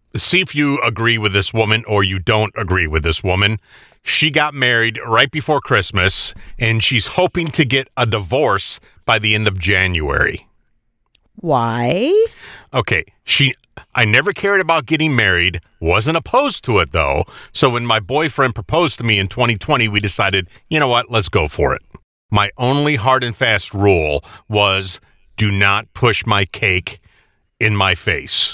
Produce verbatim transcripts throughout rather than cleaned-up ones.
see if you agree with this woman or you don't agree with this woman. She got married right before Christmas, and she's hoping to get a divorce by the end of January. Why? Okay, she... I never cared about getting married, wasn't opposed to it, though. So when my boyfriend proposed to me in twenty twenty, we decided, you know what, let's go for it. My only hard and fast rule was do not push my cake in my face.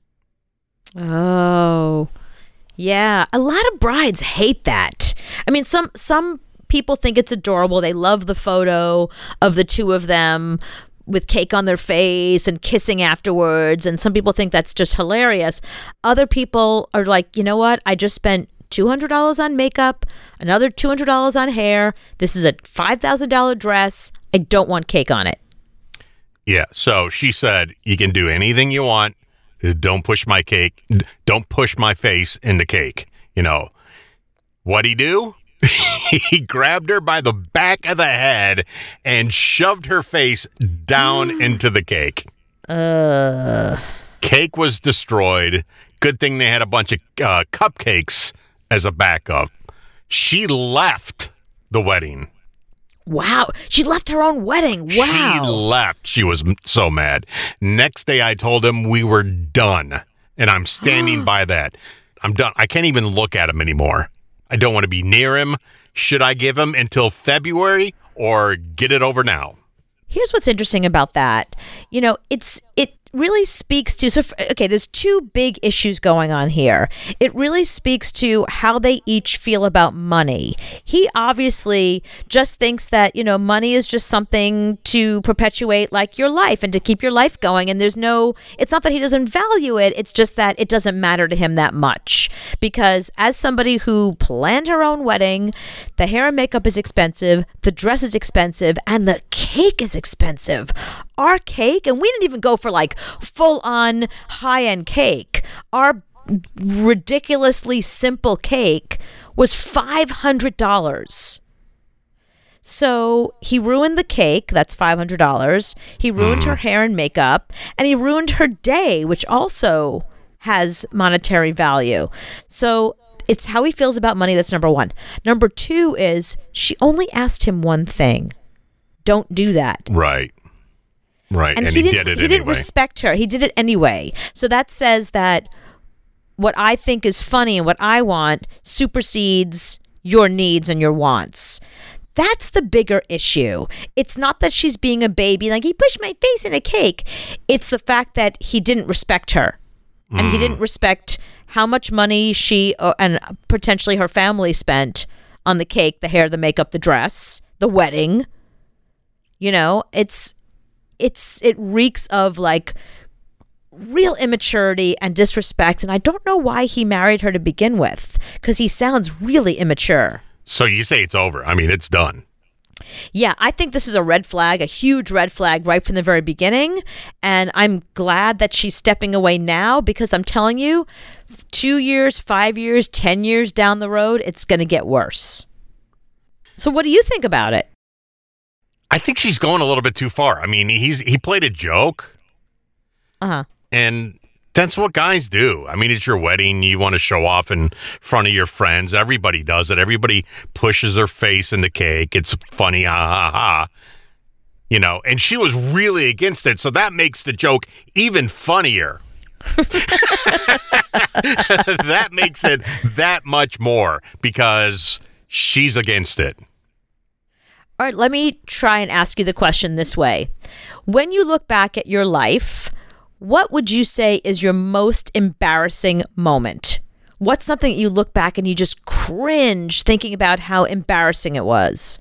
Oh, yeah. A lot of brides hate that. I mean, some some people think it's adorable. They love the photo of the two of them with cake on their face and kissing afterwards. And some people think that's just hilarious. Other people are like, you know what? I just spent two hundred dollars on makeup, another two hundred dollars on hair. This is a five thousand dollars dress. I don't want cake on it. Yeah. So she said, you can do anything you want. Don't push my cake. Don't push my face in the cake. You know, what'd he do? He grabbed her by the back of the head and shoved her face down into the cake. Uh. Cake was destroyed. Good thing they had a bunch of uh, cupcakes as a backup. She left the wedding. Wow. She left her own wedding. Wow. She left. She was so mad. Next day, I told him we were done. And I'm standing by that. I'm done. I can't even look at him anymore. I don't want to be near him. Should I give him until February or get it over now? Here's what's interesting about that. You know, it's it really speaks to, so okay, there's two big issues going on here. It really speaks to how they each feel about money. He obviously just thinks that, you know, money is just something to perpetuate like your life and to keep your life going. And there's no, it's not that he doesn't value it. It's just that it doesn't matter to him that much. Because as somebody who planned her own wedding, the hair and makeup is expensive, the dress is expensive, and the cake is expensive. Our cake, and we didn't even go for like full-on high-end cake. Our ridiculously simple cake was five hundred dollars. So he ruined the cake, that's five hundred dollars. He ruined mm. her hair and makeup, and he ruined her day, which also has monetary value. So it's how he feels about money, that's number one. Number two is she only asked him one thing. Don't do that. Right. Right, and, and he, he, he didn't, did it he anyway. didn't respect her. He did it anyway. So that says that what I think is funny and what I want supersedes your needs and your wants. That's the bigger issue. It's not that she's being a baby, like he pushed my face in a cake. It's the fact that he didn't respect her. Mm. And he didn't respect how much money she uh, and potentially her family spent on the cake, the hair, the makeup, the dress, the wedding. You know, it's... It's it reeks of like real immaturity and disrespect, and I don't know why he married her to begin with, because he sounds really immature. So you say it's over? I mean, it's done. Yeah, I think this is a red flag, a huge red flag right from the very beginning, and I'm glad that she's stepping away now, because I'm telling you, two years, five years, ten years down the road, it's going to get worse. So what do you think about it? I think she's going a little bit too far. I mean, he's he played a joke. Uh-huh. And that's what guys do. I mean, it's your wedding. You want to show off in front of your friends. Everybody does it. Everybody pushes their face in the cake. It's funny, ha, ha, ha. You know, and she was really against it. So that makes the joke even funnier. That makes it that much more because she's against it. All right, let me try and ask you the question this way. When you look back at your life, what would you say is your most embarrassing moment? What's something you look back and you just cringe thinking about how embarrassing it was?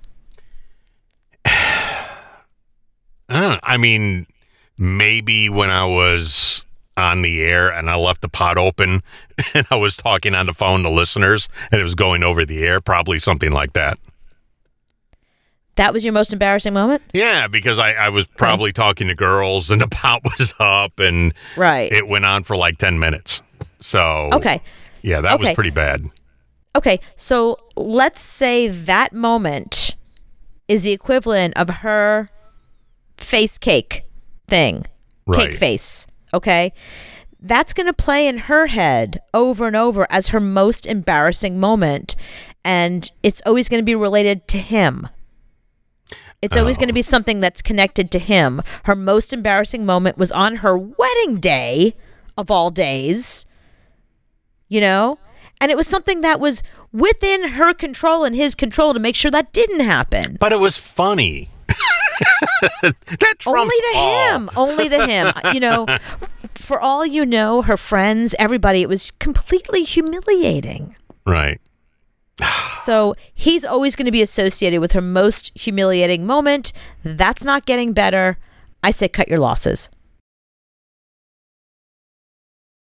Uh, I mean, maybe when I was on the air and I left the pot open and I was talking on the phone to listeners and it was going over the air, probably something like that. That was your most embarrassing moment? Yeah, because I, I was probably right. talking to girls and the pot was up and right. it went on for like ten minutes. So, okay. yeah, that okay. was pretty bad. Okay, so let's say that moment is the equivalent of her face cake thing. Right. Cake face, okay? that's going to play in her head over and over as her most embarrassing moment. And it's always going to be related to him. It's always Oh. going to be something that's connected to him. Her most embarrassing moment was on her wedding day, of all days, you know? And it was something that was within her control and his control to make sure that didn't happen. But it was funny. That trumps Only to all. him. Only to him. You know, for all you know, her friends, everybody, it was completely humiliating. Right. So he's always going to be associated with her most humiliating moment. That's not getting better. I say cut your losses.